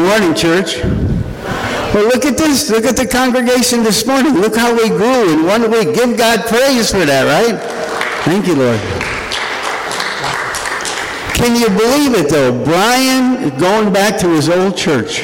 morning, church. Well, look at this. Look at the congregation this morning. Look how we grew in 1 week. Give God praise for that, right? Thank you, Lord. Can you believe it, though? Brian is going back to his old church.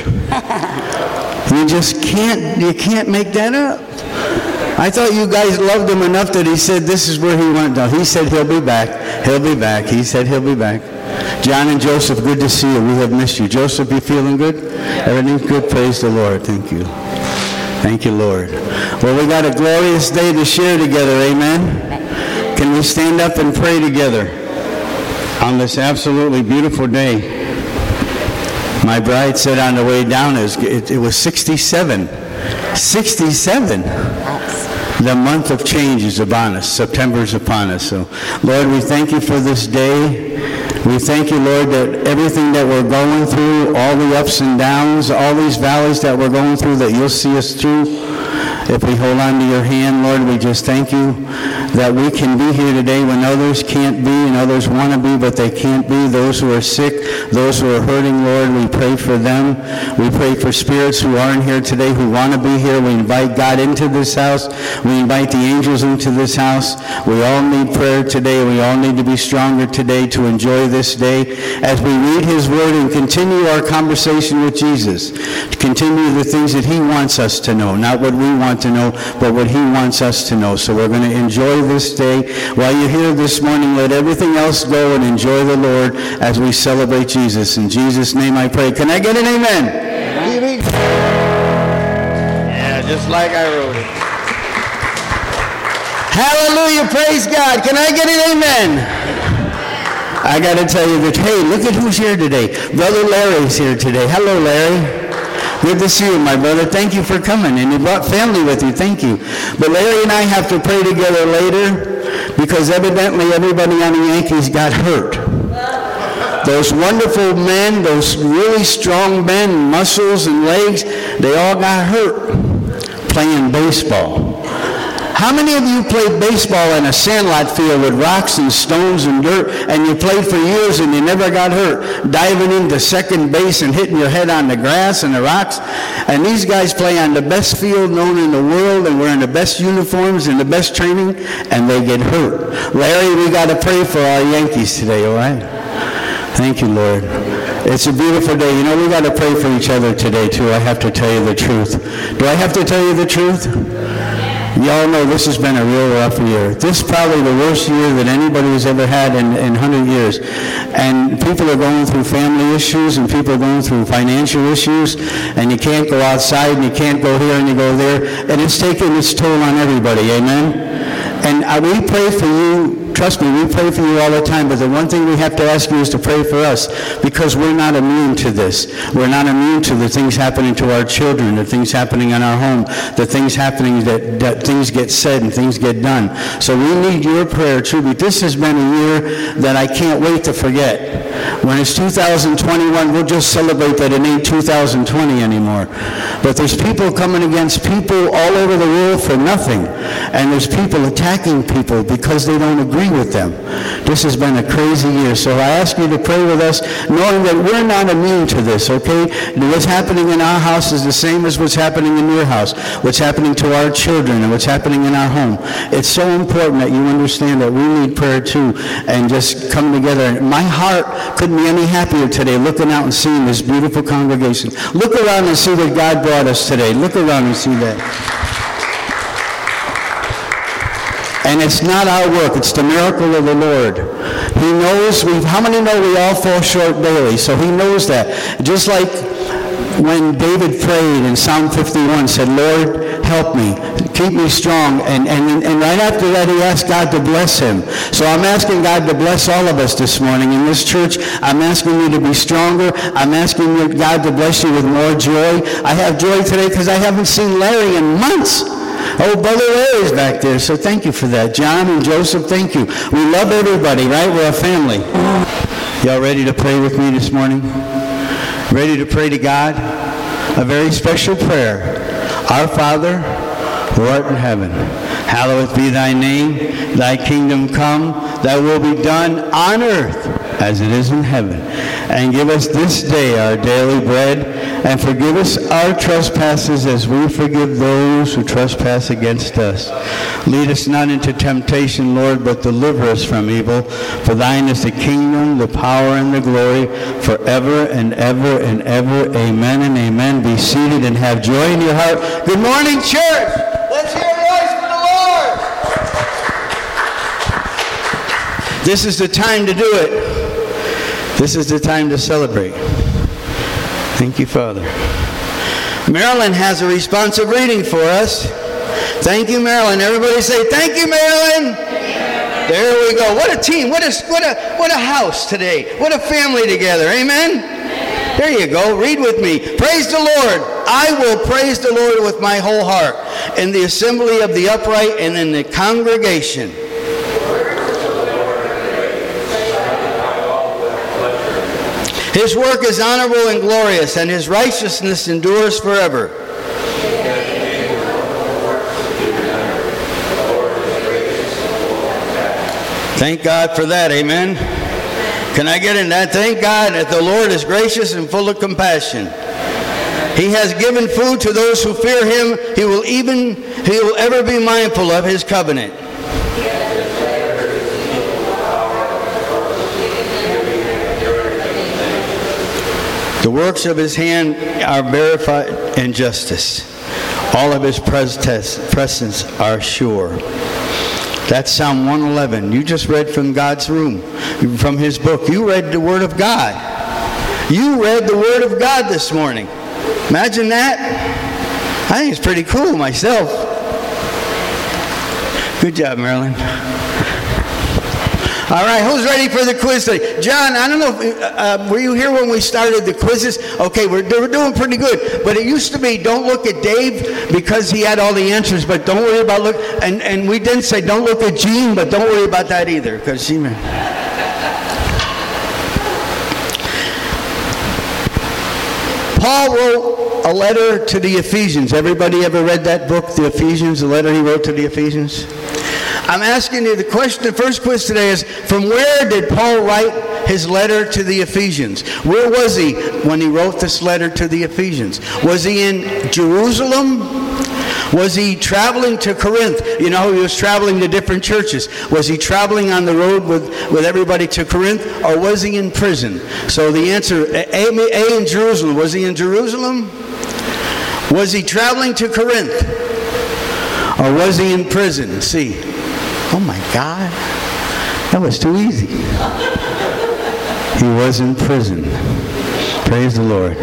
You can't make that up. I thought you guys loved him enough that he said this is where he went. No, he said he'll be back. He'll be back. He said he'll be back. John and Joseph, good to see you. We have missed you. Joseph, you feeling good? Everything's good? Praise the Lord. Thank you. Thank you, Lord. Well, we got a glorious day to share together. Amen? Can we stand up and pray together on this absolutely beautiful day? My bride said on the way down, it was 67. 67. The month of change is upon us. September is upon us. So, Lord, we thank you for this day. We thank you, Lord, that everything that we're going through, all the ups and downs, all these valleys that we're going through, that you'll see us through. If we hold on to your hand, Lord, we just thank you that we can be here today when others can't be and others want to be, but they can't be. Those who are sick, those who are hurting, Lord, we pray for them. We pray for spirits who aren't here today, who want to be here. We invite God into this house. We invite the angels into this house. We all need prayer today. We all need to be stronger today to enjoy this day as we read his word and continue our conversation with Jesus, to continue the things that he wants us to know, not what we want to know, but what he wants us to know. So we're going to enjoy this day. While you're here this morning, let everything else go and enjoy the Lord as we celebrate Jesus. In Jesus' name I pray. Can I get an amen? Amen. Yeah, just like I wrote it. Hallelujah, praise God. Can I get an amen? I got to tell you that, hey, look at who's here today. Brother Larry's here today. Hello, Larry. Good to see you, my brother. Thank you for coming. And you brought family with you. Thank you. But Larry and I have to pray together later because evidently everybody on the Yankees got hurt. Those wonderful men, those really strong men, muscles and legs, they all got hurt playing baseball. How many of you played baseball in a sandlot field with rocks and stones and dirt, and you played for years and you never got hurt, diving into second base and hitting your head on the grass and the rocks? And these guys play on the best field known in the world and wearing the best uniforms and the best training, and they get hurt. Larry, we got to pray for our Yankees today, all right? Thank you, Lord. It's a beautiful day. You know, we got to pray for each other today, too. I have to tell you the truth. Do I have to tell you the truth? Y'all know this has been a real rough year. This is probably the worst year that anybody has ever had in 100 years. And people are going through family issues, and people are going through financial issues, and you can't go outside, and you can't go here, and you go there. And it's taking its toll on everybody, amen? And we pray for you. Trust me, we pray for you all the time, but the one thing we have to ask you is to pray for us, because we're not immune to this. We're not immune to the things happening to our children, the things happening in our home, the things happening that things get said and things get done. So we need your prayer too. But this has been a year that I can't wait to forget. When it's 2021, we'll just celebrate that it ain't 2020 anymore. But there's people coming against people all over the world for nothing. And there's people attacking people because they don't agree with them. This has been a crazy year. So I ask you to pray with us, knowing that we're not immune to this, okay? What's happening in our house is the same as what's happening in your house, what's happening to our children, and what's happening in our home. It's so important that you understand that we need prayer too, and just come together. My heart couldn't be any happier today looking out and seeing this beautiful congregation. Look around and see that God brought us today. Look around and see that. And it's not our work, it's the miracle of the Lord. He knows, how many know we all fall short daily? So he knows that. Just like when David prayed in Psalm 51, said, Lord, help me, keep me strong. And right after that, he asked God to bless him. So I'm asking God to bless all of us this morning in this church. I'm asking you to be stronger. I'm asking God to bless you with more joy. I have joy today because I haven't seen Larry in months. Oh, Brother Larry's back there, so thank you for that. John and Joseph, thank you. We love everybody, right? We're a family. Y'all ready to pray with me this morning? Ready to pray to God? A very special prayer. Our Father, who art in heaven, hallowed be thy name. Thy kingdom come. Thy will be done on earth as it is in heaven. And give us this day our daily bread. And forgive us our trespasses as we forgive those who trespass against us. Lead us not into temptation, Lord, but deliver us from evil. For thine is the kingdom, the power, and the glory, forever and ever and ever. Amen and amen. Be seated and have joy in your heart. Good morning, church. Let's hear a voice for the Lord. This is the time to do it. This is the time to celebrate. Thank you, Father. Marilyn has a responsive reading for us. Thank you, Marilyn. Everybody say, thank you, Marilyn. There we go. What a team. What a house today. What a family together. Amen? There you go. Read with me. Praise the Lord. I will praise the Lord with my whole heart in the assembly of the upright and in the congregation. His work is honorable and glorious, and his righteousness endures forever. Thank God for that, amen? Can I get in that? Thank God that the Lord is gracious and full of compassion. He has given food to those who fear him. He will ever be mindful of his covenant. The works of his hand are verified in justice. All of his presence are sure. That's Psalm 111. You just read from God's room, from his book. You read the Word of God. You read the Word of God this morning. Imagine that. I think it's pretty cool myself. Good job, Marilyn. All right, who's ready for the quiz today? John, I don't know, were you here when we started the quizzes? Okay, we're doing pretty good. But it used to be, don't look at Dave because he had all the answers, but don't worry about look. And we didn't say, don't look at Jean, but don't worry about that either, because she... Paul wrote a letter to the Ephesians. Everybody ever read that book, the Ephesians, the letter he wrote to the Ephesians? I'm asking you the question, the first quiz today is, from where did Paul write his letter to the Ephesians? Where was he when he wrote this letter to the Ephesians? Was he in Jerusalem? Was he traveling to Corinth? You know, he was traveling to different churches. Was he traveling on the road with everybody to Corinth? Or was he in prison? So the answer, A in Jerusalem. Was he in Jerusalem? Was he traveling to Corinth? Or was he in prison? C. Oh my God, that was too easy. He was in prison. Praise the Lord.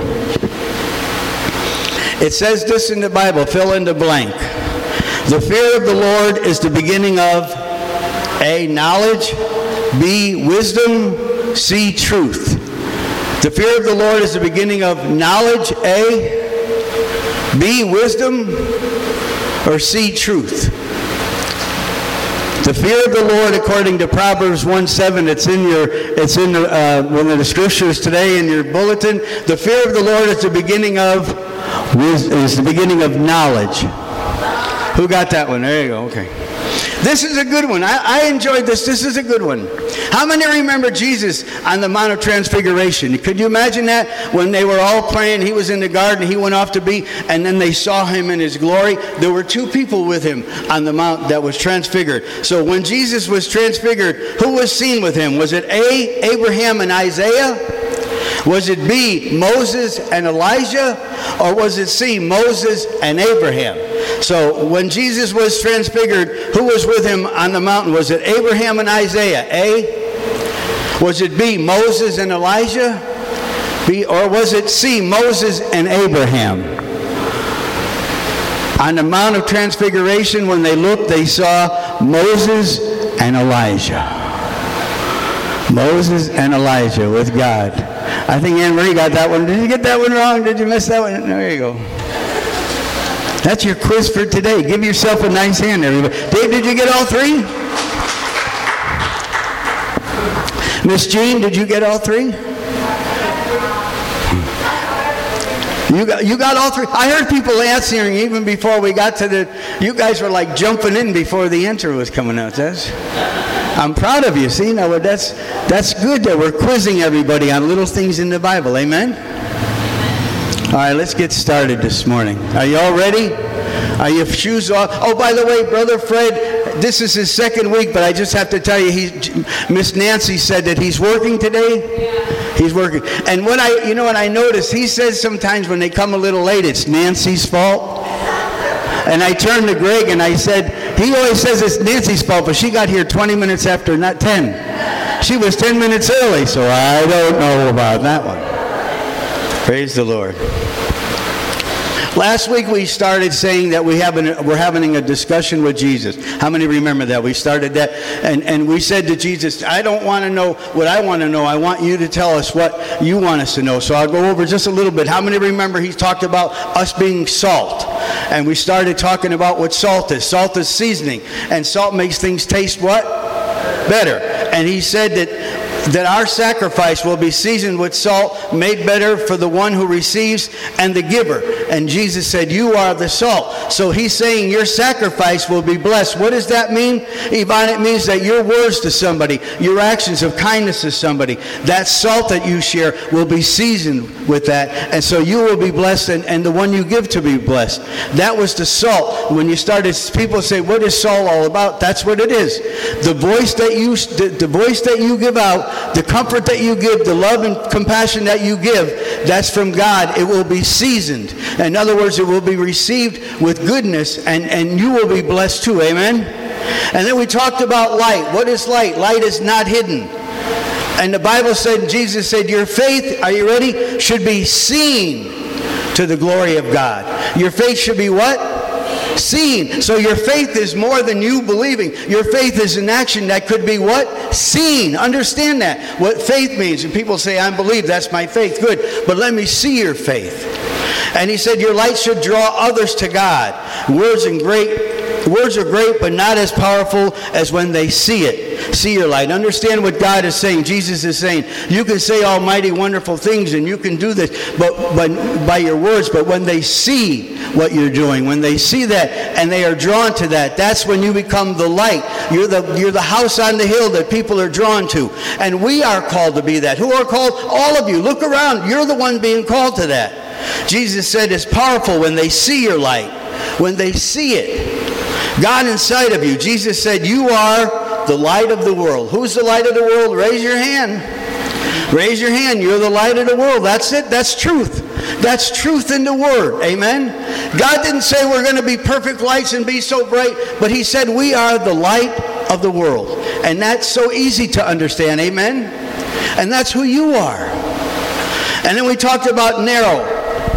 It says this in the Bible, fill in the blank. The fear of the Lord is the beginning of A, knowledge, B, wisdom, C, truth. The fear of the Lord is the beginning of knowledge, A, B, wisdom, or C, truth. The fear of the Lord, according to Proverbs 1:7, it's in one of the scriptures today in your bulletin. The fear of the Lord is the beginning of knowledge. Who got that one? There you go. Okay. This is a good one. I enjoyed this. This is a good one. How many remember Jesus on the Mount of Transfiguration? Could you imagine that? When they were all praying, he was in the garden, he went off to be, and then they saw him in his glory. There were two people with him on the mount that was transfigured. So when Jesus was transfigured, who was seen with him? Was it A, Abraham and Isaiah? Was it B, Moses and Elijah? Or was it C, Moses and Abraham? So when Jesus was transfigured, who was with him on the mountain? Was it Abraham and Isaiah? A? Was it B, Moses and Elijah? B? Or was it C, Moses and Abraham? On the Mount of Transfiguration, when they looked, they saw Moses and Elijah. Moses and Elijah with God. I think Anne Marie got that one. Did you get that one wrong? Did you miss that one? There you go. That's your quiz for today. Give yourself a nice hand, everybody. Dave, did you get all three? Miss Jean, did you get all three? You got all three? I heard people answering even before we got to the... You guys were like jumping in before the answer was coming out. I'm proud of you. See, now that's good that we're quizzing everybody on little things in the Bible. Amen? All right, let's get started this morning. Are you all ready? Are your shoes off? Oh, by the way, Brother Fred, this is his second week, but I just have to tell you, Miss Nancy said that he's working today. Yeah. He's working. And what I noticed, he says sometimes when they come a little late, it's Nancy's fault. And I turned to Greg and I said, he always says it's Nancy's fault, but she got here 20 minutes after, not 10. She was 10 minutes early, so I don't know about that one. Praise the Lord. Last week we started saying that we're having a discussion with Jesus. How many remember that? We started that, and we said to Jesus, I don't want to know what I want to know. I want you to tell us what you want us to know. So I'll go over just a little bit. How many remember he talked about us being salt? And we started talking about what salt is. Salt is seasoning, and salt makes things taste what? Better. And he said that our sacrifice will be seasoned with salt, made better for the one who receives and the giver. And Jesus said, you are the salt. So he's saying your sacrifice will be blessed. What does that mean, Yvonne? It means that your words to somebody, your actions of kindness to somebody, that salt that you share will be seasoned with that. And so you will be blessed, and the one you give to be blessed. That was the salt. When you started, people say, what is salt all about? That's what it is. The voice that you give out, the comfort that you give, the love and compassion that you give, that's from God. It will be seasoned. In other words, it will be received with goodness, and you will be blessed too. Amen? And then we talked about light. What is light? Light is not hidden. And the Bible said, Jesus said, your faith, are you ready, should be seen to the glory of God. Your faith should be what? Seen. So your faith is more than you believing. Your faith is an action that could be what? Seen. Understand that. What faith means. And people say, I believe, that's my faith. Good. But let me see your faith. And he said, your light should draw others to God. Words are great, but not as powerful as when they see it. See your light. Understand what God is saying. Jesus is saying, you can say almighty, wonderful things, and you can do this but by your words, but when they see what you're doing, when they see that and they are drawn to that, that's when you become the light. You're the house on the hill that people are drawn to. And we are called to be that. Who are called? All of you. Look around. You're the one being called to that. Jesus said it's powerful when they see your light. When they see it. God inside of you. Jesus said, you are the light of the world. Who's the light of the world? Raise your hand. Raise your hand. You're the light of the world. That's it. That's truth. That's truth in the Word. Amen? God didn't say we're going to be perfect lights and be so bright, but He said we are the light of the world. And that's so easy to understand. Amen? And that's who you are. And then we talked about narrow.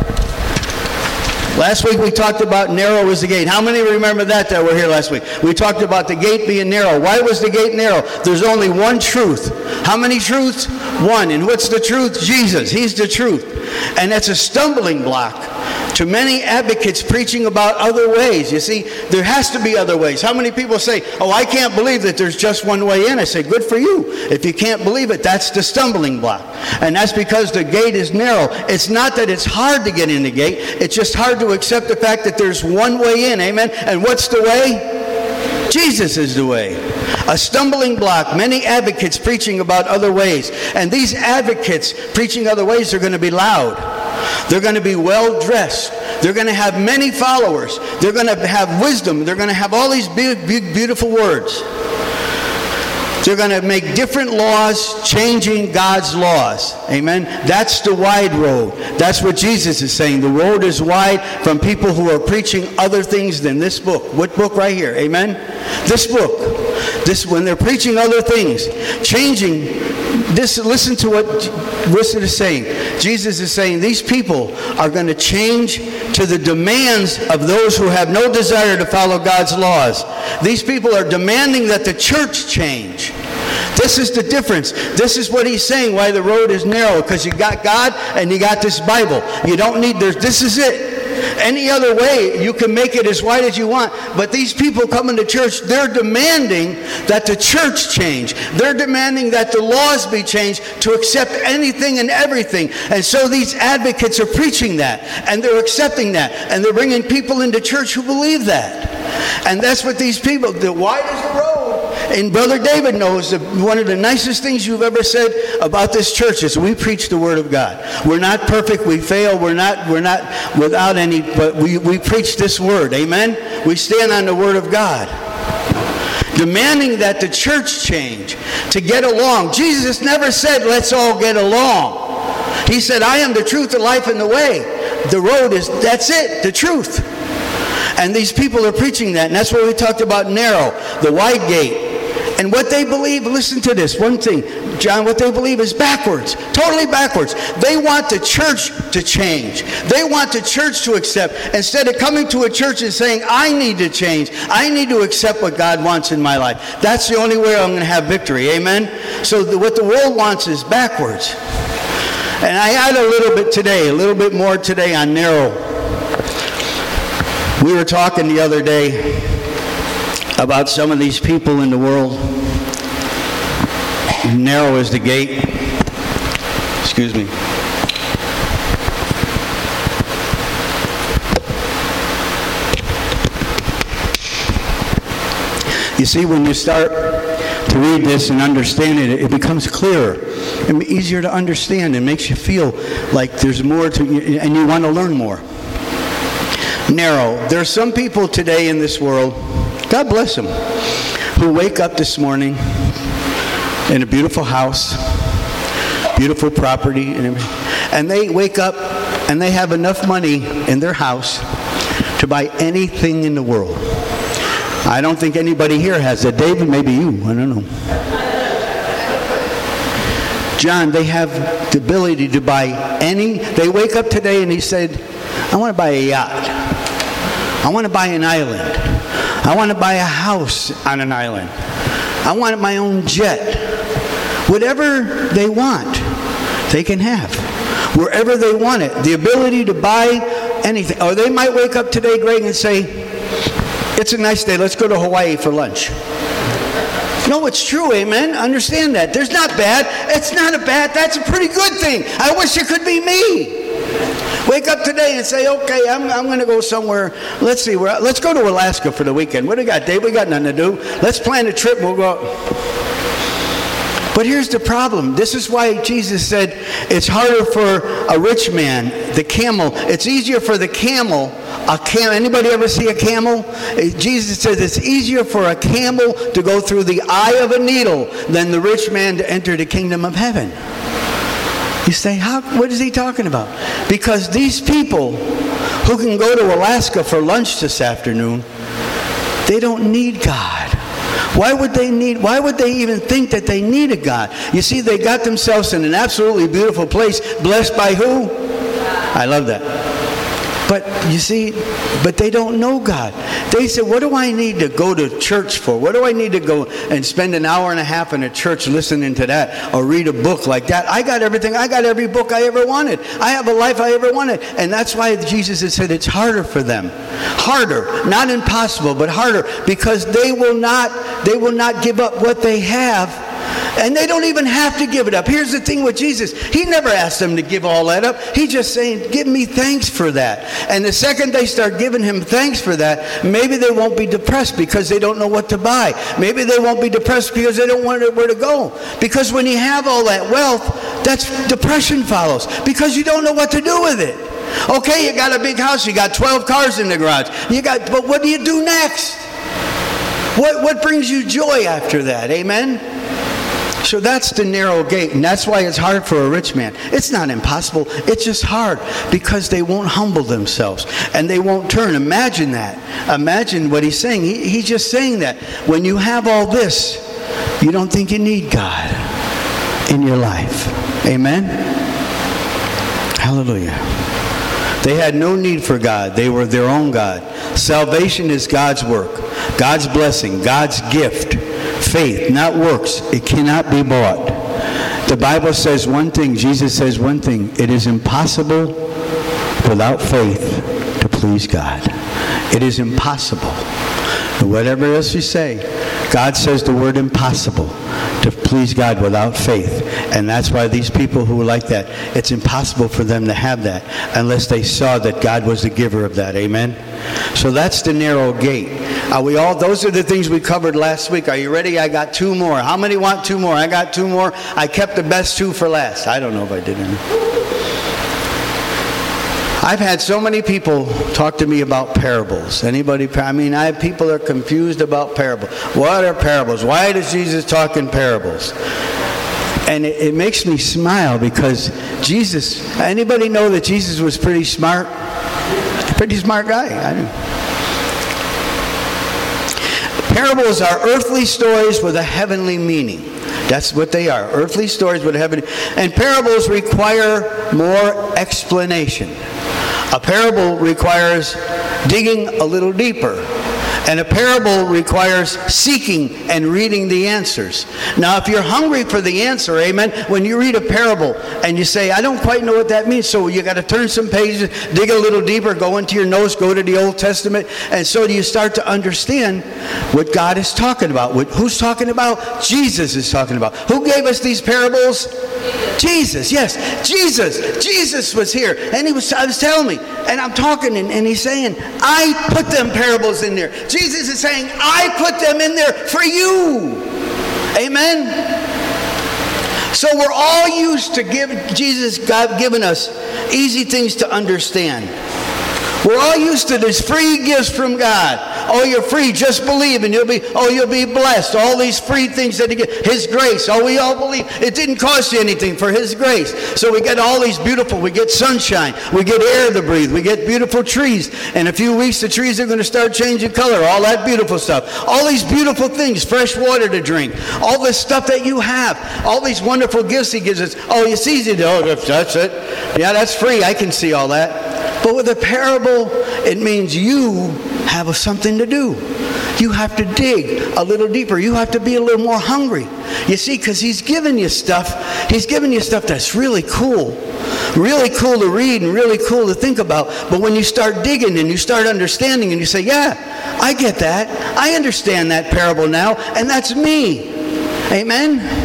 Last week we talked about narrow was the gate. How many remember that were here last week? We talked about the gate being narrow. Why was the gate narrow? There's only one truth. How many truths? One. And what's the truth? Jesus. He's the truth. And that's a stumbling block to many advocates preaching about other ways. You see, there has to be other ways. How many people say, oh, I can't believe that there's just one way in? I say, good for you. If you can't believe it, that's the stumbling block. And that's because the gate is narrow. It's not that it's hard to get in the gate. It's just hard to accept the fact that there's one way in. Amen? And what's the way? Jesus is the way. A stumbling block. Many advocates preaching about other ways. And these advocates preaching other ways are going to be loud. They're going to be well-dressed. They're going to have many followers. They're going to have wisdom. They're going to have all these big, beautiful words. They're going to make different laws, changing God's laws. Amen? That's the wide road. That's what Jesus is saying. The road is wide from people who are preaching other things than this book. What book right here? Amen? This book. When they're preaching other things, changing this, listen to what Wilson is saying. Jesus is saying these people are going to change to the demands of those who have no desire to follow God's laws. These people are demanding that the church change. This is the difference. This is what he's saying, why the road is narrow, because you got God and you got this Bible. You don't need, this is it. Any other way, you can make it as wide as you want. But these people coming to church, they're demanding that the church change. They're demanding that the laws be changed to accept anything and everything. And so these advocates are preaching that. And they're accepting that. And they're bringing people into church who believe that. And that's what these people do. Wide is the road. And Brother David knows that one of the nicest things you've ever said about this church is we preach the Word of God. We're not perfect. We fail. We're not without any, but we preach this Word. Amen? We stand on the Word of God. Demanding that the church change to get along. Jesus never said, let's all get along. He said, I am the truth, the life, and the way. The road is, that's it, the truth. And these people are preaching that. And that's what we talked about, narrow, the wide gate. And what they believe, listen to this, one thing, John, what they believe is backwards, totally backwards. They want the church to change. They want the church to accept. Instead of coming to a church and saying, I need to change. I need to accept what God wants in my life. That's the only way I'm going to have victory. Amen? So what the world wants is backwards. And I had a little bit more today on narrow. We were talking the other day about some of these people in the world. Narrow is the gate. Excuse me. You see, when you start to read this and understand it, it becomes clearer and easier to understand and makes you feel like there's more to you and you want to learn more. Narrow. There are some people today in this world, God bless them, who wake up this morning in a beautiful house, beautiful property, and they wake up and they have enough money in their house to buy anything in the world. I don't think anybody here has that. David, maybe you. I don't know. John, they have the ability to buy they wake up today and he said, I want to buy a yacht. I want to buy an island. I want to buy a house on an island. I want my own jet. Whatever they want, they can have. Wherever they want it. The ability to buy anything. Or they might wake up today, Greg, and say, it's a nice day. Let's go to Hawaii for lunch. No, it's true, amen? Understand that. There's not bad. It's not a bad. That's a pretty good thing. I wish it could be me. Wake up today and say, okay, I'm going to go somewhere. Let's see. Let's go to Alaska for the weekend. What do we got, Dave? We got nothing to do. Let's plan a trip. We'll go. But here's the problem. This is why Jesus said it's harder for a rich man, the camel. It's easier for the camel. Anybody ever see a camel? Jesus says it's easier for a camel to go through the eye of a needle than the rich man to enter the kingdom of heaven. You say, what is he talking about? Because these people who can go to Alaska for lunch this afternoon, they don't need God. Why would they even think that they need a God? You see, they got themselves in an absolutely beautiful place, blessed by who? I love that. But you see, but they don't know God. They say, what do I need to go to church for? What do I need to go and spend an hour and a half in a church listening to that or read a book like that? I got everything. I got every book I ever wanted. I have a life I ever wanted. And that's why Jesus has said it's harder for them. Harder. Not impossible, but harder. Because they will not give up what they have. And they don't even have to give it up. Here's the thing with Jesus. He never asked them to give all that up. He's just saying, give me thanks for that. And the second they start giving him thanks for that, maybe they won't be depressed because they don't know what to buy. Maybe they won't be depressed because they don't know where to go. Because when you have all that wealth, that's depression follows. Because you don't know what to do with it. Okay, you got a big house. You got 12 cars in the garage. But what do you do next? What brings you joy after that? Amen? So that's the narrow gate, and that's why it's hard for a rich man. It's not impossible. It's just hard because they won't humble themselves, and they won't turn. Imagine that. Imagine what he's saying. He's just saying that when you have all this, you don't think you need God in your life. Amen? Hallelujah. They had no need for God. They were their own God. Salvation is God's work, God's blessing, God's gift. Faith, not works. It cannot be bought. The Bible says one thing. Jesus says one thing. It is impossible without faith to please God. It is impossible. And whatever else you say, God says the word impossible to please God without faith. And that's why these people who are like that, it's impossible for them to have that unless they saw that God was the giver of that. Amen? So that's the narrow gate. Are we all? Those are the things we covered last week. Are you ready? I got 2 more. How many want 2 more? I got 2 more. I kept the best 2 for last. I don't know if I did any. I've had so many people talk to me about parables. Anybody? I mean, I have people that are confused about parables. What are parables? Why does Jesus talk in parables? And it makes me smile because Jesus, anybody know that Jesus was pretty smart? Pretty smart guy. Parables are earthly stories with a heavenly meaning. That's what they are. Earthly stories with a heavenly. And parables require more explanation. A parable requires digging a little deeper. And a parable requires seeking and reading the answers. Now, if you're hungry for the answer, amen, when you read a parable and you say, I don't quite know what that means, so you got to turn some pages, dig a little deeper, go into your notes, go to the Old Testament, and so you start to understand what God is talking about. Who's talking about? Jesus is talking about. Who gave us these parables? Jesus, yes, Jesus. Jesus was here, and I was telling me, and I'm talking, and he's saying, I put them parables in there. Jesus is saying, I put them in there for you. Amen? So we're all used to God giving us easy things to understand. We're all used to these free gifts from God. Oh, you're free, just believe and you'll be blessed. All these free things that He gives. His grace. Oh, we all believe. It didn't cost you anything for His grace. So we get all these beautiful, we get sunshine, we get air to breathe, we get beautiful trees. In a few weeks, the trees are going to start changing color, all that beautiful stuff. All these beautiful things, fresh water to drink, all this stuff that you have, all these wonderful gifts He gives us. Oh, it's easy to, that's it. Yeah, that's free. I can see all that. But with a parable, it means you have something to do. You have to dig a little deeper. You have to be a little more hungry. You see, because He's given you stuff. He's given you stuff that's really cool. Really cool to read and really cool to think about. But when you start digging and you start understanding and you say, yeah, I get that. I understand that parable now. And that's me. Amen?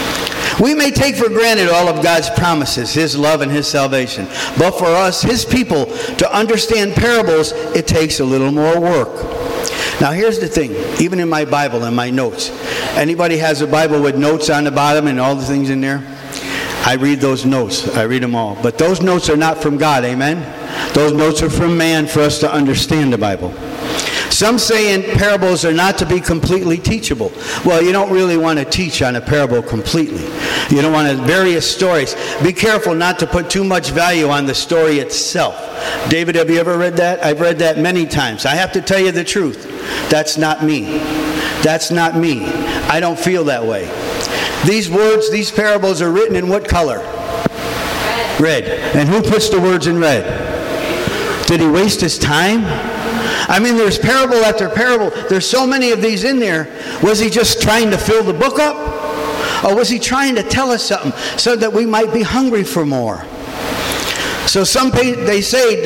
We may take for granted all of God's promises, His love and His salvation. But for us, His people, to understand parables, it takes a little more work. Now here's the thing, even in my Bible and my notes. Anybody has a Bible with notes on the bottom and all the things in there? I read those notes. I read them all. But those notes are not from God, amen? Those notes are from man for us to understand the Bible. Some say in parables are not to be completely teachable. Well, you don't really want to teach on a parable completely. You don't want to, various stories. Be careful not to put too much value on the story itself. David, have you ever read that? I've read that many times. I have to tell you the truth. That's not me. That's not me. I don't feel that way. These words, these parables are written in what color? Red. And who puts the words in red? Did he waste his time? I mean, there's parable after parable. There's so many of these in there. Was he just trying to fill the book up? Or was he trying to tell us something so that we might be hungry for more? So they say,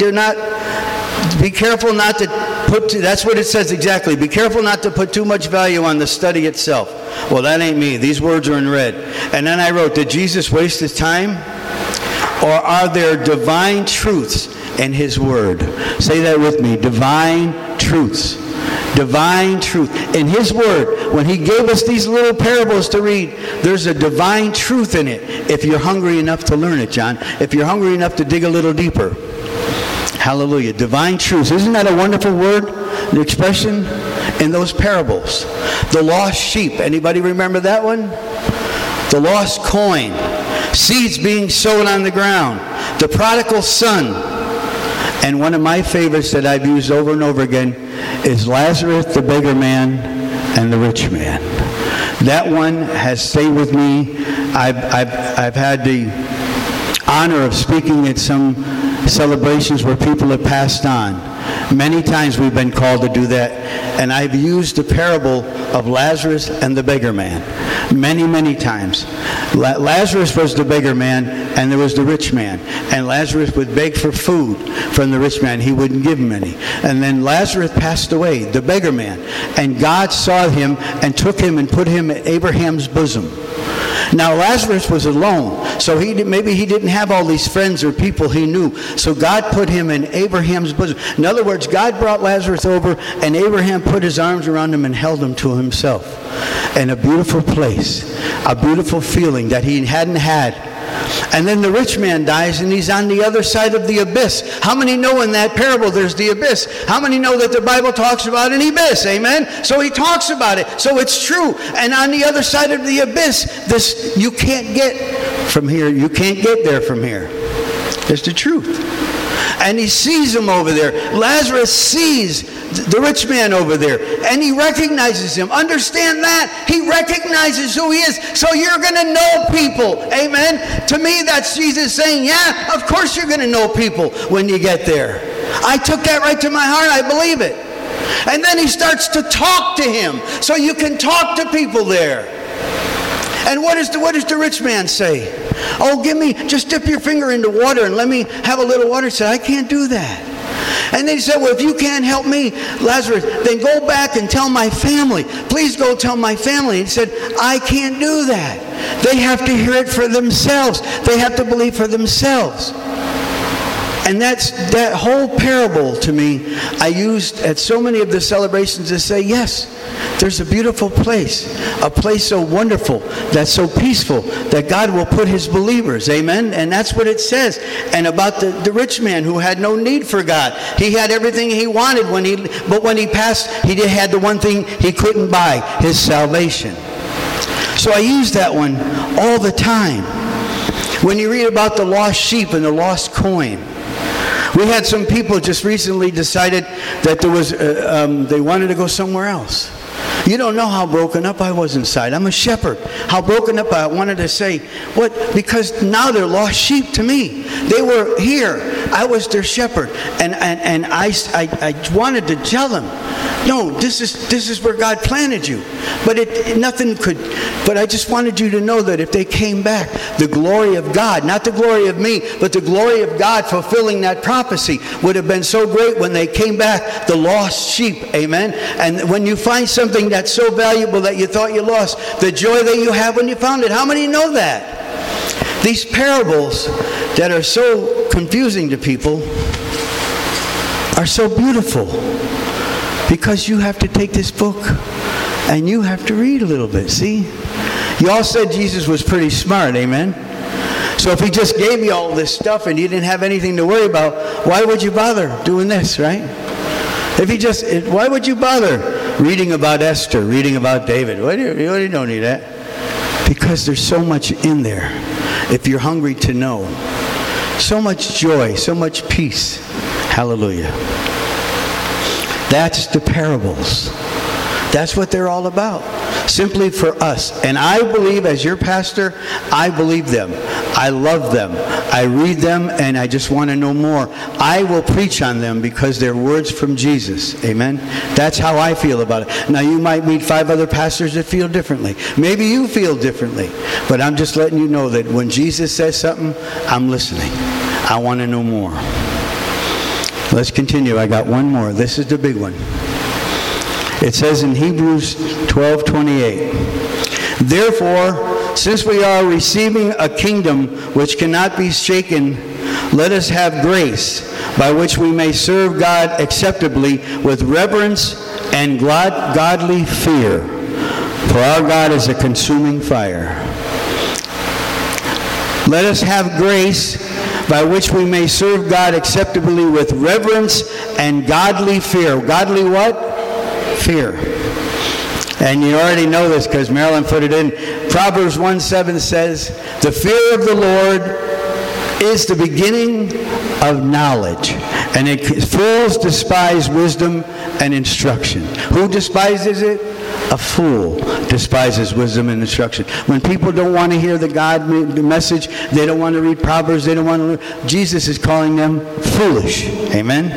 be careful not to put, that's what it says exactly. Be careful not to put too much value on the study itself. Well, that ain't me. These words are in red. And then I wrote, did Jesus waste his time? Or are there divine truths in His Word? Say that with me. Divine truths. Divine truth. In His Word, when He gave us these little parables to read, there's a divine truth in it. If you're hungry enough to learn it, John. If you're hungry enough to dig a little deeper. Hallelujah. Divine truths. Isn't that a wonderful word? The expression in those parables. The lost sheep. Anybody remember that one? The lost coin. Seeds being sown on the ground. The prodigal son. And one of my favorites that I've used over and over again is Lazarus, the beggar man, and the rich man. That one has stayed with me. I've had the honor of speaking at some celebrations where people have passed on. Many times we've been called to do that. And I've used the parable of Lazarus and the beggar man. Many, many times. Lazarus was the beggar man, and there was the rich man. And Lazarus would beg for food from the rich man. He wouldn't give him any. And then Lazarus passed away, the beggar man. And God saw him and took him and put him at Abraham's bosom. Now Lazarus was alone, so maybe he didn't have all these friends or people he knew. So God put him in Abraham's bosom. In other words, God brought Lazarus over, and Abraham put his arms around him and held him to himself. In a beautiful place, a beautiful feeling that he hadn't had. And then the rich man dies, and he's on the other side of the abyss. How many know in that parable there's the abyss? How many know that the Bible talks about an abyss? Amen? So he talks about it. So it's true. And on the other side of the abyss, this you can't get from here. You can't get there from here. It's the truth. And he sees him over there. Lazarus sees the rich man over there, and he recognizes him. Understand that. He recognizes who he is. So you're going to know people. Amen. To me, that's Jesus saying, yeah, of course you're going to know people when you get there. I took that right to my heart. I believe it. And then he starts to talk to him. So you can talk to people there. And what does the rich man say? Oh, just dip your finger into water and let me have a little water. He said, I can't do that. And then he said, well, if you can't help me, Lazarus, then go back and tell my family. Please go tell my family. He said, I can't do that. They have to hear it for themselves. They have to believe for themselves. And that whole parable to me, I used at so many of the celebrations to say, yes, there's a beautiful place, a place so wonderful, that's so peaceful, that God will put his believers, amen? And that's what it says. And about the rich man who had no need for God. He had everything he wanted, but when he passed, he had the one thing he couldn't buy, his salvation. So I use that one all the time. When you read about the lost sheep and the lost coin, we had some people just recently decided that they wanted to go somewhere else. You don't know how broken up I was inside. I'm a shepherd. How broken up I wanted to say, what? Because now they're lost sheep to me. They were here. I was their shepherd. And I wanted to tell them, no, this is where God planted you. But but I just wanted you to know that if they came back, the glory of God, not the glory of me, but the glory of God fulfilling that prophecy would have been so great when they came back, the lost sheep, amen? And when you find something that's so valuable that you thought you lost, the joy that you have when you found it, how many know that? These parables that are so confusing to people are so beautiful. Because you have to take this book and you have to read a little bit, see? You all said Jesus was pretty smart, amen? So if he just gave you all this stuff and you didn't have anything to worry about, why would you bother doing this, right? Why would you bother reading about Esther, reading about David? You don't need that. Because there's so much in there, if you're hungry to know. So much joy, so much peace. Hallelujah. That's the parables. That's what they're all about. Simply for us. And I believe, as your pastor, I believe them. I love them. I read them, and I just want to know more. I will preach on them because they're words from Jesus. Amen? That's how I feel about it. Now, you might meet 5 other pastors that feel differently. Maybe you feel differently. But I'm just letting you know that when Jesus says something, I'm listening. I want to know more. Let's continue. I got one more. This is the big one. It says in Hebrews 12:28, therefore, since we are receiving a kingdom which cannot be shaken, let us have grace by which we may serve God acceptably with reverence and godly fear. For our God is a consuming fire. Let us have grace by which we may serve God acceptably with reverence and godly fear. Godly what? Fear. And you already know this because Marilyn put it in. Proverbs 1:7 says, the fear of the Lord is the beginning of knowledge, and fools despise wisdom and instruction. Who despises it? A fool despises wisdom and instruction. When people don't want to hear the message, they don't want to read Proverbs, they don't want to learn, Jesus is calling them foolish. Amen?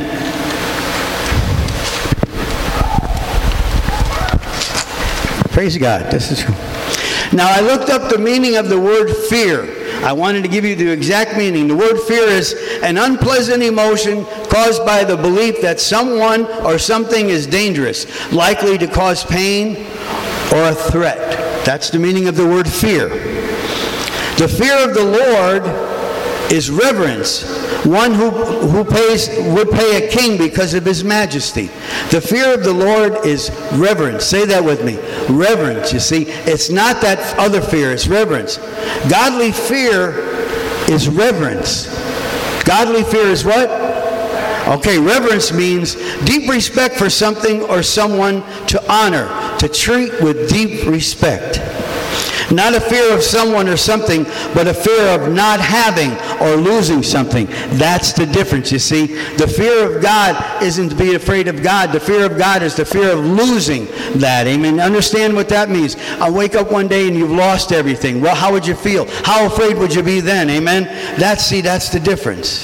Praise God. This is cool. Now, I looked up the meaning of the word fear. I wanted to give you the exact meaning. The word fear is an unpleasant emotion caused by the belief that someone or something is dangerous, likely to cause pain or a threat. That's the meaning of the word fear. The fear of the Lord is reverence. One who would pay a king because of his majesty. The fear of the Lord is reverence. Say that with me. Reverence, you see. It's not that other fear, it's reverence. Godly fear is reverence. Godly fear is what? Okay, reverence means deep respect for something or someone, to honor, to treat with deep respect. Not a fear of someone or something, but a fear of not having or losing something. That's the difference, you see. The fear of God isn't to be afraid of God. The fear of God is the fear of losing that. Amen. Understand what that means. I wake up one day and you've lost everything. Well, how would you feel? How afraid would you be then? Amen. That's the difference.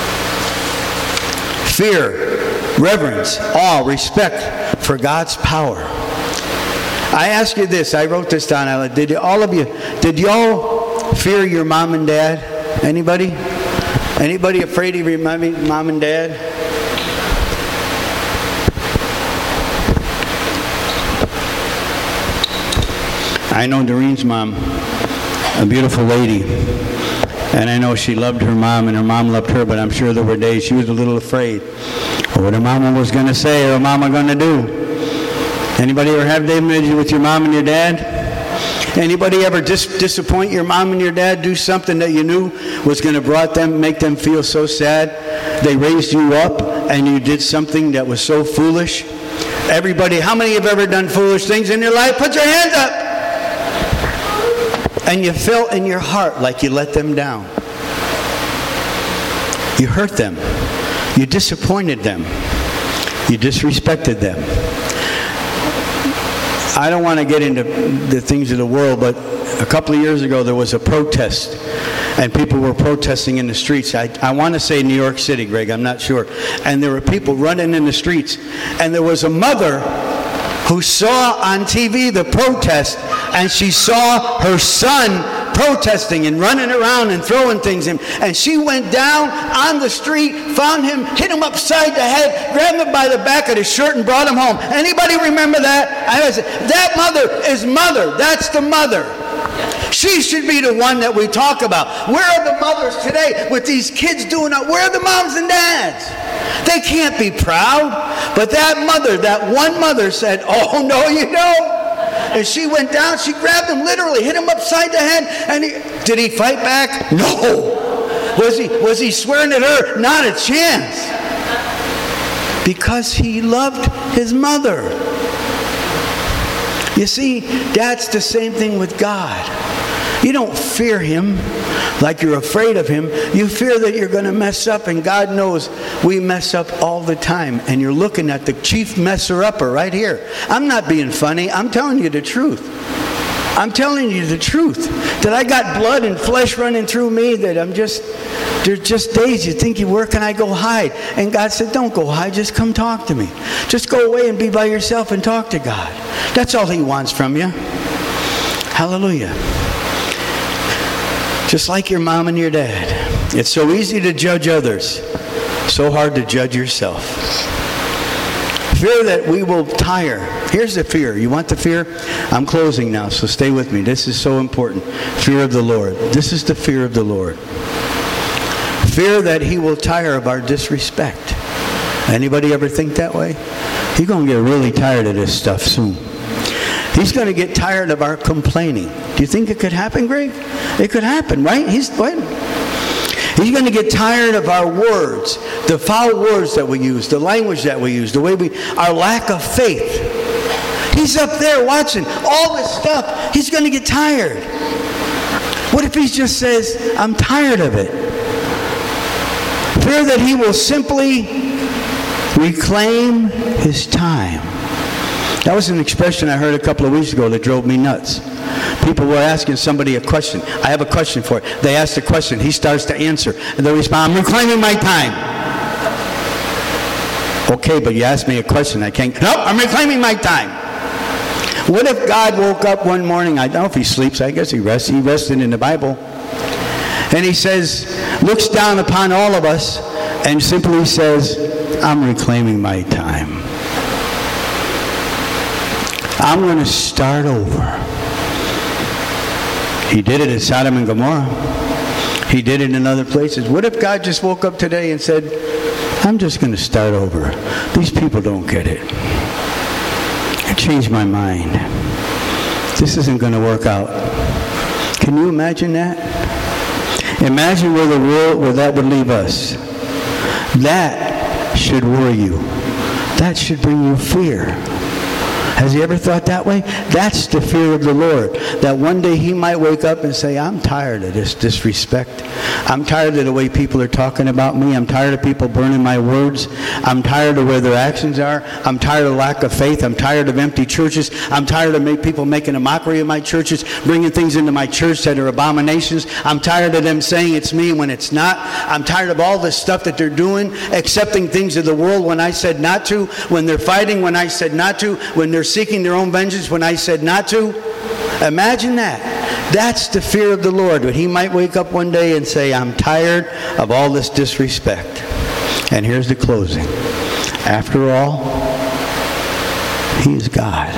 Fear, reverence, awe, respect for God's power. I ask you this. I wrote this down. Did y'all fear your mom and dad? Anybody? Anybody afraid of your mom and dad? I know Doreen's mom, a beautiful lady. And I know she loved her mom and her mom loved her, but I'm sure there were days she was a little afraid of what her mama was going to say or her mama going to do. Anybody ever have damage with your mom and your dad? Anybody ever disappoint your mom and your dad, do something that you knew was going to make them feel so sad? They raised you up and you did something that was so foolish. Everybody, how many have ever done foolish things in your life? Put your hands up. And you felt in your heart like you let them down. You hurt them. You disappointed them. You disrespected them. I don't want to get into the things of the world, but a couple of years ago there was a protest, and people were protesting in the streets. I want to say New York City, Greg, I'm not sure. And there were people running in the streets, and there was a mother who saw on TV the protest, and she saw her son protesting and running around and throwing things in. And she went down on the street, found him, hit him upside the head, grabbed him by the back of his shirt and brought him home. Anybody remember that? I said, that mother is mother. That's the mother. She should be the one that we talk about. Where are the mothers today with these kids doing it? Where are the moms and dads? They can't be proud. But that mother, that one mother said, oh, no, you don't. And she went down, she grabbed him literally, hit him upside the head, and did he fight back? No. Was he swearing at her? Not a chance. Because he loved his mother. You see, that's the same thing with God. You don't fear him like you're afraid of him. You fear that you're going to mess up, and God knows we mess up all the time. And you're looking at the chief messer-upper right here. I'm not being funny. I'm telling you the truth. I'm telling you the truth. That I got blood and flesh running through me, that there's just days you think, where can I go hide? And God said, don't go hide, just come talk to me. Just go away and be by yourself and talk to God. That's all he wants from you. Hallelujah. Just like your mom and your dad. It's so easy to judge others, so hard to judge yourself. Fear that we will tire. Here's the fear. You want the fear? I'm closing now, so stay with me. This is so important. Fear of the Lord. This is the fear of the Lord. Fear that he will tire of our disrespect. Anybody ever think that way? He's going to get really tired of this stuff soon. He's going to get tired of our complaining. Do you think it could happen, Greg? It could happen, right? He's going to get tired of our words, the foul words that we use, the language that we use, our lack of faith. He's up there watching all this stuff. He's going to get tired. What if he just says, I'm tired of it? Fear that he will simply reclaim his time. That was an expression I heard a couple of weeks ago that drove me nuts. People were asking somebody a question. I have a question for it. They asked a question. He starts to answer. And they respond, I'm reclaiming my time. Okay, but you asked me a question. I can't. Nope, I'm reclaiming my time. What if God woke up one morning? I don't know if he sleeps. I guess he rests. He rested in the Bible. And he says, looks down upon all of us and simply says, I'm reclaiming my time. I'm going to start over. He did it at Sodom and Gomorrah. He did it in other places. What if God just woke up today and said, I'm just going to start over. These people don't get it. I changed my mind. This isn't going to work out. Can you imagine that? Imagine where that would leave us. That should worry you. That should bring you fear. Has he ever thought that way? That's the fear of the Lord. That one day he might wake up and say, I'm tired of this disrespect. I'm tired of the way people are talking about me. I'm tired of people burning my words. I'm tired of where their actions are. I'm tired of lack of faith. I'm tired of empty churches. I'm tired of people making a mockery of my churches, bringing things into my church that are abominations. I'm tired of them saying it's me when it's not. I'm tired of all this stuff that they're doing, accepting things of the world when I said not to, when they're fighting when I said not to, when they're seeking their own vengeance when I said not to. Imagine that. That's the fear of the Lord. But he might wake up one day and say, I'm tired of all this disrespect. And here's the closing. After all, he is God.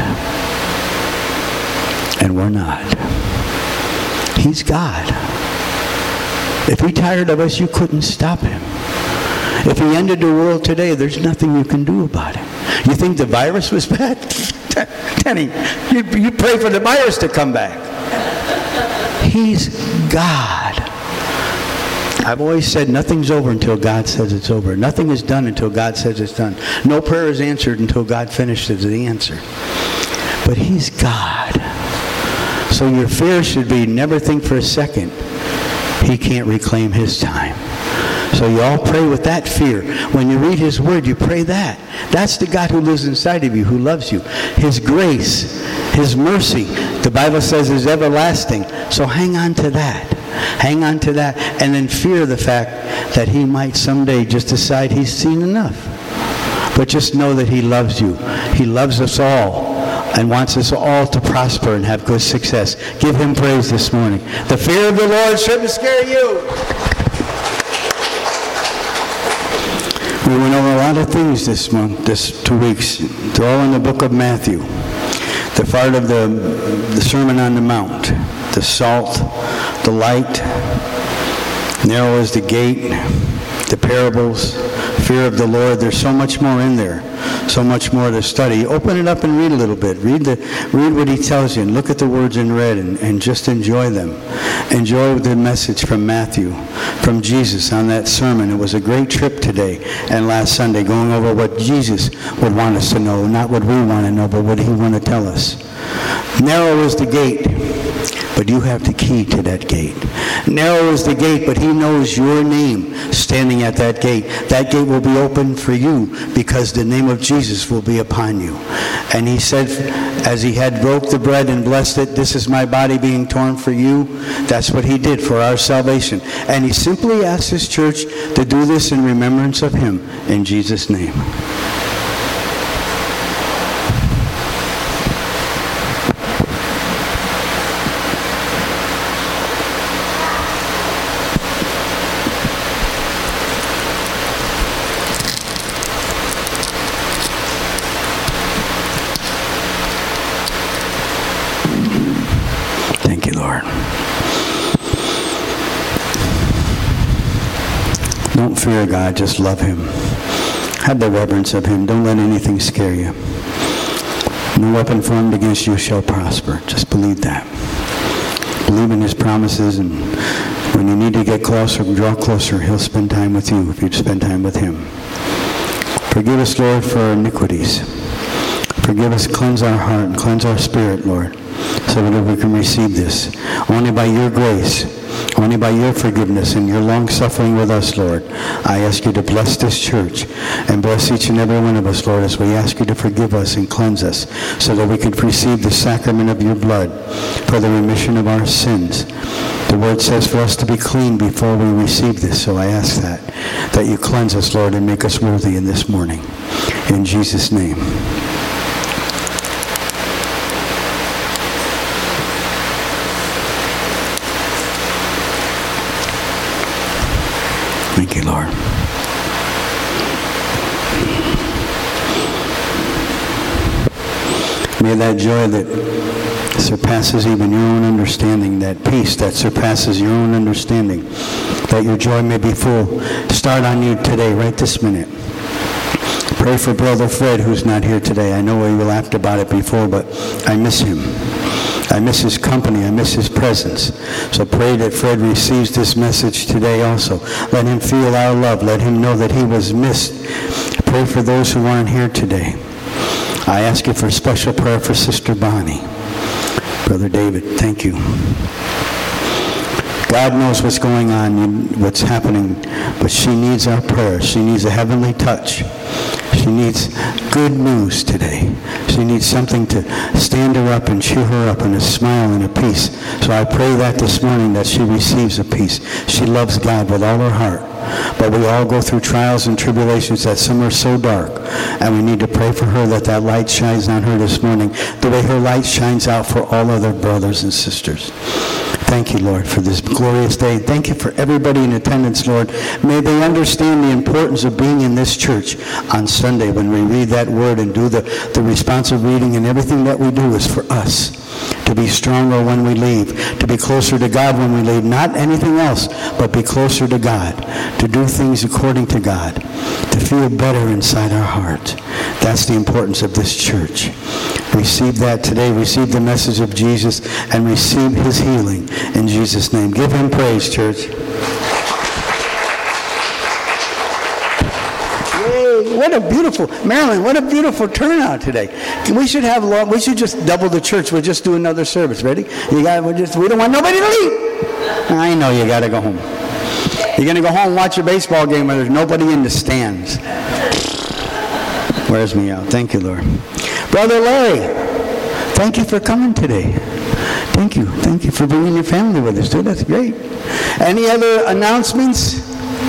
And we're not. He's God. If he tired of us, you couldn't stop him. If he ended the world today, there's nothing you can do about it. You think the virus was bad? Tenny, you pray for the virus to come back. He's God. I've always said nothing's over until God says it's over. Nothing is done until God says it's done. No prayer is answered until God finishes the answer. But he's God. So your fear should be, never think for a second he can't reclaim his time. So you all pray with that fear. When you read his word, you pray that. That's the God who lives inside of you, who loves you. His grace, his mercy, the Bible says is everlasting. So hang on to that. Hang on to that. And then fear the fact that he might someday just decide he's seen enough. But just know that he loves you. He loves us all and wants us all to prosper and have good success. Give him praise this morning. The fear of the Lord shouldn't scare you. We went over a lot of things this 2 weeks. They're all in the book of Matthew. The part of the Sermon on the Mount. The salt, the light, narrow is the gate, the parables, fear of the Lord. There's so much more in there. So much more to study. Open it up and read a little bit. Read what he tells you and look at the words in red and just enjoy them. Enjoy the message from Matthew, from Jesus on that sermon. It was a great trip today and last Sunday, going over what Jesus would want us to know, not what we want to know, but what he want to tell us. Narrow is the gate, but you have the key to that gate. Narrow is the gate, but he knows your name standing at that gate. That gate will be open for you because the name of Jesus will be upon you. And he said, as he had broke the bread and blessed it, this is my body being torn for you. That's what he did for our salvation. And he simply asked his church to do this in remembrance of him in Jesus' name. Don't fear God, just love him. Have the reverence of him. Don't let anything scare you. No weapon formed against you shall prosper. Just believe that. Believe in his promises, and when you need to get closer, draw closer, he'll spend time with you if you spend time with him. Forgive us, Lord, for our iniquities. Forgive us, cleanse our heart, and cleanse our spirit, Lord, so that we can receive this. Only by your grace, only by your forgiveness and your long-suffering with us, Lord, I ask you to bless this church and bless each and every one of us, Lord, as we ask you to forgive us and cleanse us so that we can receive the sacrament of your blood for the remission of our sins. The word says for us to be clean before we receive this, so I ask that you cleanse us, Lord, and make us worthy in this morning. In Jesus' name. Thank you, Lord. May that joy that surpasses even your own understanding, that peace that surpasses your own understanding, that your joy may be full. Start on you today, right this minute. Pray for Brother Fred, who's not here today. I know we laughed about it before, but I miss him. I miss his company. I miss his presence. So pray that Fred receives this message today also. Let him feel our love. Let him know that he was missed. Pray for those who aren't here today. I ask you for a special prayer for Sister Bonnie. Brother David, thank you. God knows what's going on, what's happening, but she needs our prayer. She needs a heavenly touch. She needs good news today. She needs something to stand her up and cheer her up and a smile and a peace. So I pray that this morning that she receives a peace. She loves God with all her heart. But we all go through trials and tribulations that some are so dark. And we need to pray for her that that light shines on her this morning the way her light shines out for all other brothers and sisters. Thank you, Lord, for this glorious day. Thank you for everybody in attendance, Lord. May they understand the importance of being in this church on Sunday when we read that word and do the responsive reading, and everything that we do is for us. To be stronger when we leave, to be closer to God when we leave, not anything else, but be closer to God, to do things according to God, to feel better inside our heart. That's the importance of this church. Receive that today. Receive the message of Jesus and receive his healing in Jesus' name. Give him praise, church. What a beautiful, Marilyn, what a beautiful turnout today. We should just double the church. We'll just do another service. Ready? We don't want nobody to leave. I know you got to go home. You're going to go home and watch a baseball game where there's nobody in the stands. Wears me out. Thank you, Lord. Brother Larry, thank you for coming today. Thank you. Thank you for bringing your family with us, too. That's great. Any other announcements?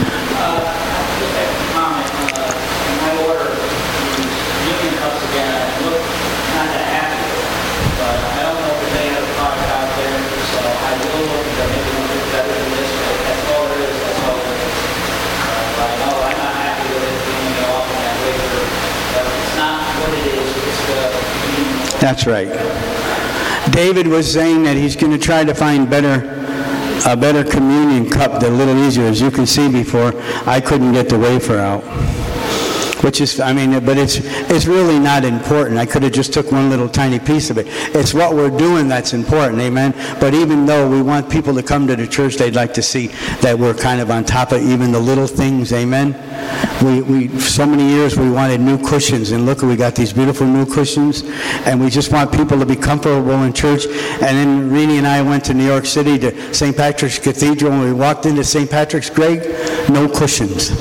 That's right. David was saying that he's going to try to find a better communion cup, that a little easier. As you can see before, I couldn't get the wafer out. Which is, but it's really not important. I could have just took one little tiny piece of it. It's what we're doing that's important, amen? But even though we want people to come to the church, they'd like to see that we're kind of on top of even the little things, amen? We so many years we wanted new cushions, and look, we got these beautiful new cushions, and we just want people to be comfortable in church. And then Renee and I went to New York City to St. Patrick's Cathedral, and we walked into St. Patrick's Greg, no cushions.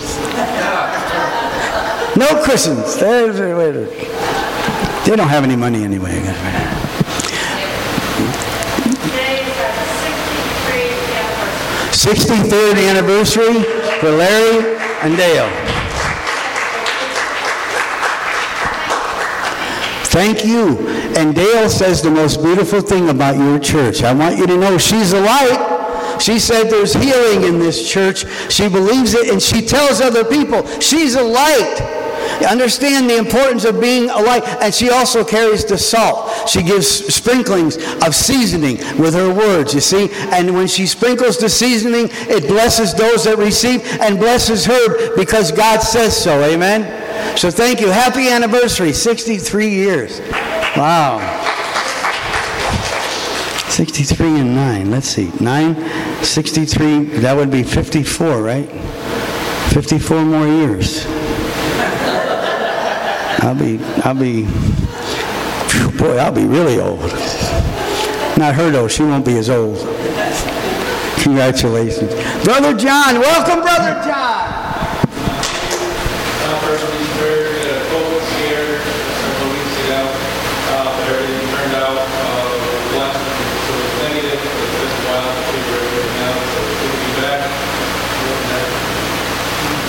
No cushions. They don't have any money anyway. Today is our 63rd anniversary for Larry and Dale. Thank you. And Dale says the most beautiful thing about your church. I want you to know she's a light. She said there's healing in this church. She believes it, and she tells other people she's a light. Understand the importance of being a light. And she also carries the salt. She gives sprinklings of seasoning with her words, you see. And when she sprinkles the seasoning, it blesses those that receive and blesses her because God says so. Amen? So thank you. Happy anniversary. 63 years. Wow. 63 and 9. Let's see. 9, 63. That would be 54, right? 54 more years. I'll be really old. Not her though, she won't be as old. Congratulations. Brother John, welcome Brother John. First of these prayers, COVID scare several weeks ago, but everything turned out